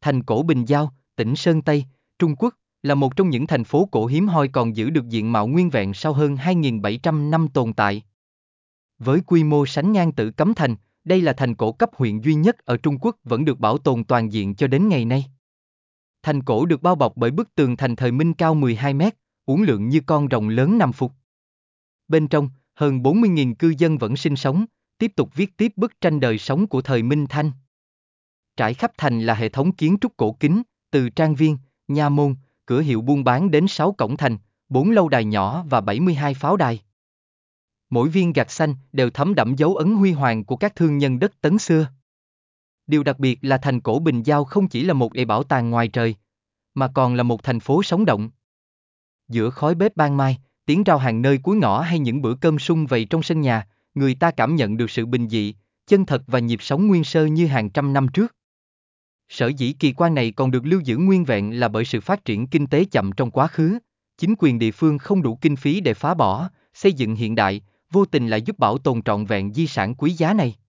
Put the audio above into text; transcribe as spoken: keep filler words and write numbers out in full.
Thành cổ Bình Giao, tỉnh Sơn Tây, Trung Quốc, là một trong những thành phố cổ hiếm hoi còn giữ được diện mạo nguyên vẹn sau hơn hai nghìn bảy trăm năm tồn tại. Với quy mô sánh ngang Tử Cấm Thành, đây là thành cổ cấp huyện duy nhất ở Trung Quốc vẫn được bảo tồn toàn diện cho đến ngày nay. Thành cổ được bao bọc bởi bức tường thành thời Minh cao mười hai mét, uốn lượn như con rồng lớn nằm phục. Bên trong, hơn bốn mươi nghìn cư dân vẫn sinh sống, tiếp tục viết tiếp bức tranh đời sống của thời Minh Thanh. Trải khắp thành là hệ thống kiến trúc cổ kính, từ trang viên, nha môn, cửa hiệu buôn bán đến sáu cổng thành, bốn lâu đài nhỏ và bảy mươi hai pháo đài. Mỗi viên gạch xanh đều thấm đẫm dấu ấn huy hoàng của các thương nhân đất Tấn xưa. Điều đặc biệt là thành cổ Bình Giao không chỉ là một ệ bảo tàng ngoài trời, mà còn là một thành phố sống động. Giữa khói bếp ban mai, tiếng rao hàng nơi cuối ngõ hay những bữa cơm sum vầy trong sân nhà, người ta cảm nhận được sự bình dị, chân thật và nhịp sống nguyên sơ như hàng trăm năm trước. Sở dĩ kỳ quan này còn được lưu giữ nguyên vẹn là bởi sự phát triển kinh tế chậm trong quá khứ, chính quyền địa phương không đủ kinh phí để phá bỏ, xây dựng hiện đại, vô tình lại giúp bảo tồn trọn vẹn di sản quý giá này.